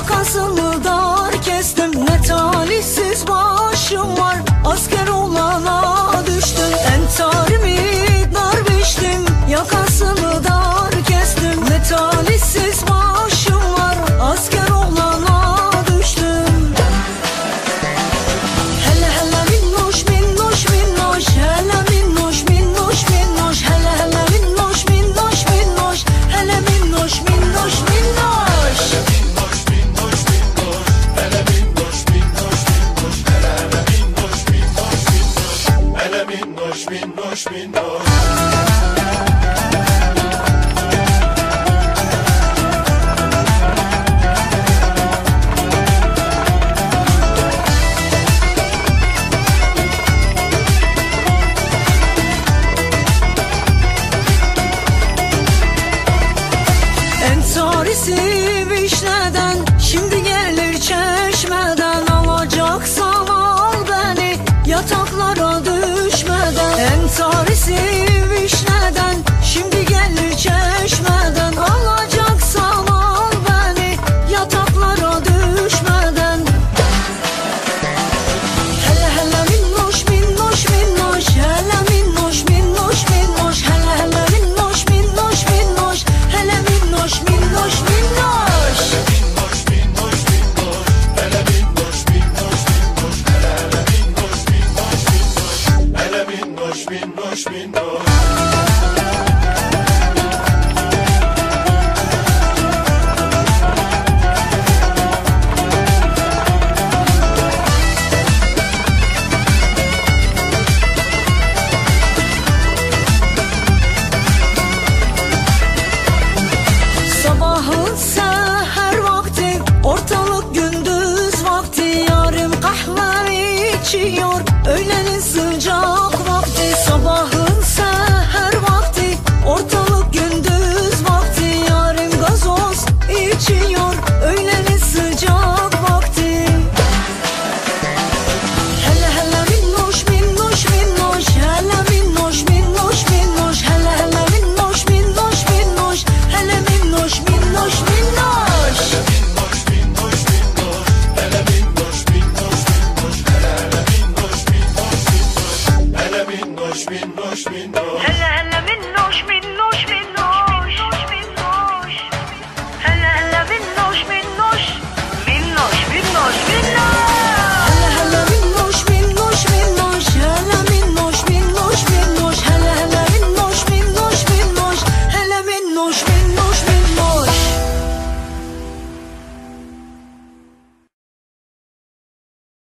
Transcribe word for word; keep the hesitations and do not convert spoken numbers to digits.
yakasını dar kestim. Ne talihsiz başım var, asker olana düştüm. Entarimi dar biçtim, yakasını dar kestim. Ne talihsiz başım var, asker olana düştüm. Hele hele minnoş minnoş minnoş, hele minnoş minnoş minnoş, hele hele minnoş minnoş minnoş, hele minnoş minnoş minnoş. Minnoş minnoş minnoş. Entarisi vişneden, şimdi gelir çeşmeden. Alacaksan al beni, yataklara düşmeden. Entarisi vişneden, şimdi gelir çeşmeden. Alacaksan al beni, yataklara düşmeden. Hele hele minnoş minnoş minnoş, hele minnoş minnoş minnoş, hele hele minnoş minnoş minnoş, hele minnoş minnoş minnoş. Minnoş minnoş minnoş, hele minnoş minnoş minnoş, hele minnoş minnoş minnoş, hele minnoş minnoş minnoş. Sabahın seher vakti, ortalık gündüz vakti. Yarım kahve içiyor, öğlenin sıcak vakti. Sabah